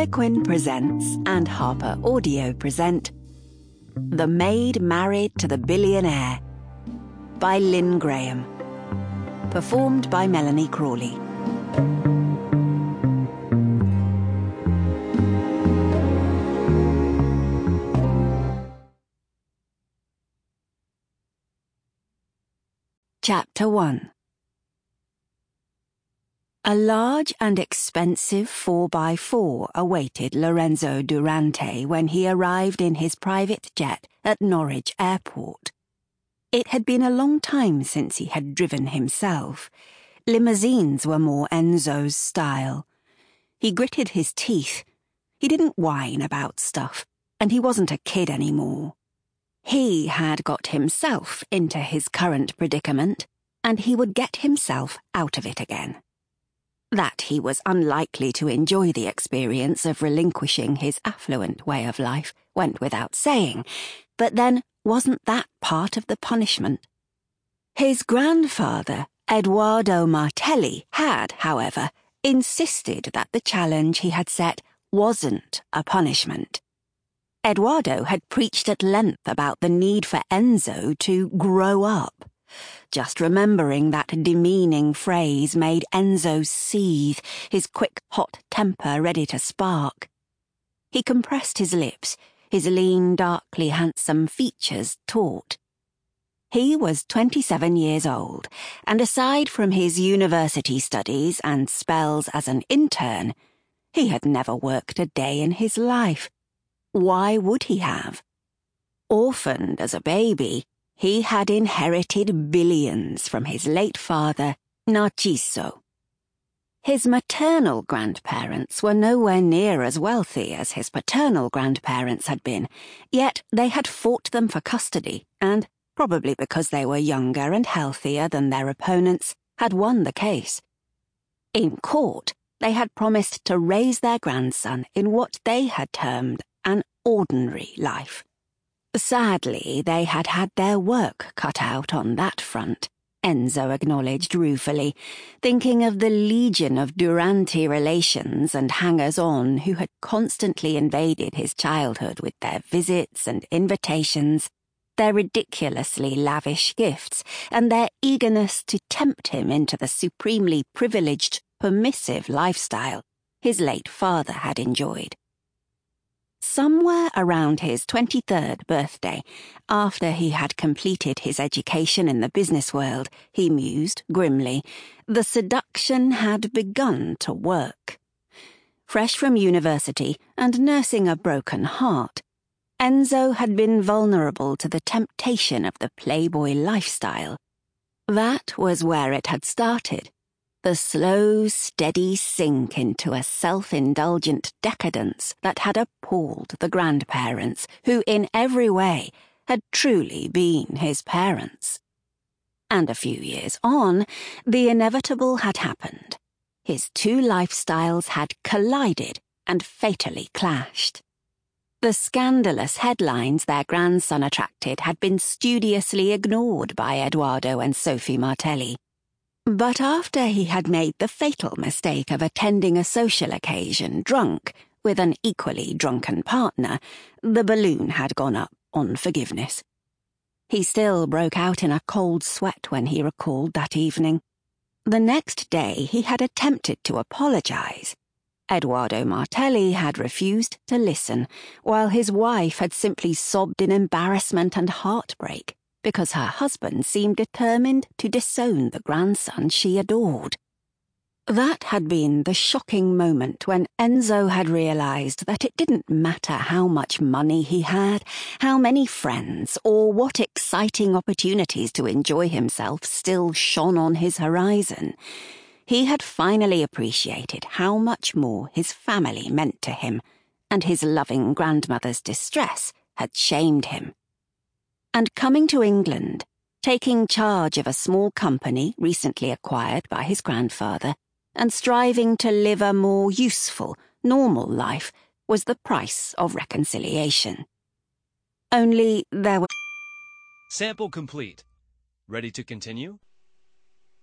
Harlequin presents and Harper Audio present The Maid Married to the Billionaire by Lynn Graham. Performed by Melanie Crawley. Chapter 1. A large and expensive 4x4 awaited Lorenzo Durante when he arrived in his private jet at Norwich Airport. It had been a long time since he had driven himself. Limousines were more Enzo's style. He gritted his teeth. He didn't whine about stuff, and he wasn't a kid anymore. He had got himself into his current predicament, and he would get himself out of it again. That he was unlikely to enjoy the experience of relinquishing his affluent way of life went without saying, but then wasn't that part of the punishment? His grandfather, Edoardo Martelli, had, however, insisted that the challenge he had set wasn't a punishment. Edoardo had preached at length about the need for Enzo to grow up. Just remembering that demeaning phrase made Enzo seethe, his quick, hot temper ready to spark. He compressed his lips, his lean, darkly handsome features taut. He was 27 years old, and aside from his university studies and spells as an intern, he had never worked a day in his life. Why would he have? Orphaned as a baby, he had inherited billions from his late father, Narciso. His maternal grandparents were nowhere near as wealthy as his paternal grandparents had been, yet they had fought them for custody and, probably because they were younger and healthier than their opponents, had won the case. In court, they had promised to raise their grandson in what they had termed an ordinary life. Sadly, they had had their work cut out on that front, Enzo acknowledged ruefully, thinking of the legion of Durante relations and hangers-on who had constantly invaded his childhood with their visits and invitations, their ridiculously lavish gifts, and their eagerness to tempt him into the supremely privileged, permissive lifestyle his late father had enjoyed. Somewhere around his 23rd birthday, after he had completed his education in the business world, he mused grimly, the seduction had begun to work. Fresh from university and nursing a broken heart, Enzo had been vulnerable to the temptation of the playboy lifestyle. That was where it had started. The slow, steady sink into a self-indulgent decadence that had appalled the grandparents, who in every way had truly been his parents. And a few years on, the inevitable had happened. His two lifestyles had collided and fatally clashed. The scandalous headlines their grandson attracted had been studiously ignored by Edoardo and Sophie Martelli. But after he had made the fatal mistake of attending a social occasion drunk, with an equally drunken partner, the balloon had gone up on forgiveness. He still broke out in a cold sweat when he recalled that evening. The next day he had attempted to apologize. Edoardo Martelli had refused to listen, while his wife had simply sobbed in embarrassment and heartbreak, because her husband seemed determined to disown the grandson she adored. That had been the shocking moment when Enzo had realized that it didn't matter how much money he had, how many friends, or what exciting opportunities to enjoy himself still shone on his horizon. He had finally appreciated how much more his family meant to him, and his loving grandmother's distress had shamed him. And coming to England, taking charge of a small company recently acquired by his grandfather, and striving to live a more useful, normal life was the price of reconciliation. Only there were... Sample complete. Ready to continue?